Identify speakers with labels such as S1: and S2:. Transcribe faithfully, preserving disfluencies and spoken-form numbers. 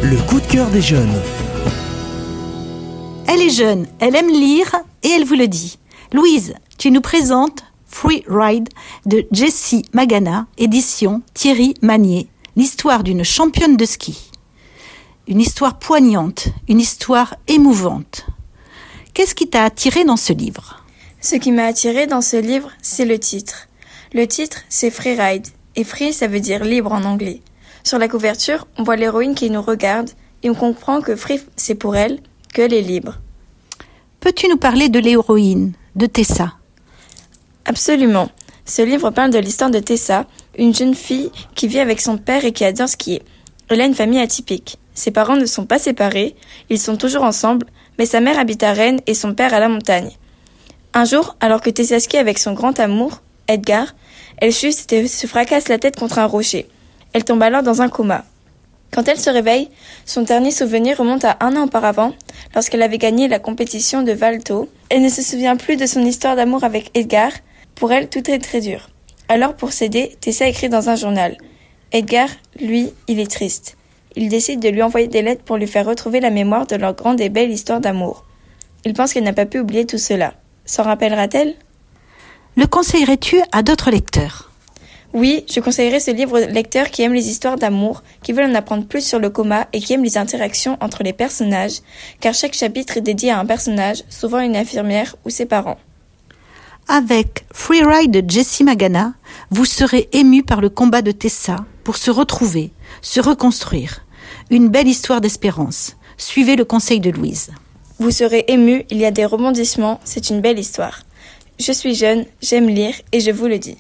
S1: Le coup de cœur des jeunes.
S2: Elle est jeune, elle aime lire et elle vous le dit. Louise, tu nous présentes Free Ride de Jessie Magana, édition Thierry Magnier, l'histoire d'une championne de ski. Une histoire poignante, une histoire émouvante. Qu'est-ce qui t'a attiré dans ce livre ?
S3: Ce qui m'a attiré dans ce livre, c'est le titre. Le titre, c'est Free Ride, et free, ça veut dire libre en anglais. Sur la couverture, on voit l'héroïne qui nous regarde, et on comprend que free, c'est pour elle, qu'elle est libre.
S2: Peux-tu nous parler de l'héroïne, de Tessa ?
S3: Absolument. Ce livre parle de l'histoire de Tessa, une jeune fille qui vit avec son père et qui adore skier. Elle a une famille atypique. Ses parents ne sont pas séparés, ils sont toujours ensemble, mais sa mère habite à Rennes et son père à la montagne. Un jour, alors que Tessa skie avec son grand amour, Edgar, elle chute et se fracasse la tête contre un rocher. Elle tombe alors dans un coma. Quand elle se réveille, son dernier souvenir remonte à un an auparavant, lorsqu'elle avait gagné la compétition de Valto. Elle ne se souvient plus de son histoire d'amour avec Edgar. Pour elle, tout est très dur. Alors, pour s'aider, Tessa écrit dans un journal. Edgar, lui, il est triste. Il décide de lui envoyer des lettres pour lui faire retrouver la mémoire de leur grande et belle histoire d'amour. Il pense qu'elle n'a pas pu oublier tout cela. S'en rappellera-t-elle ?
S2: Le conseillerais-tu à d'autres lecteurs ?
S3: Oui, je conseillerais ce livre aux lecteurs qui aiment les histoires d'amour, qui veulent en apprendre plus sur le coma et qui aiment les interactions entre les personnages, car chaque chapitre est dédié à un personnage, souvent une infirmière ou ses parents.
S2: Avec Free Ride de Jessie Magana, vous serez ému par le combat de Tessa pour se retrouver, se reconstruire. Une belle histoire d'espérance. Suivez le conseil de Louise.
S3: Vous serez ému, il y a des rebondissements, c'est une belle histoire. Je suis jeune, j'aime lire et je vous le dis.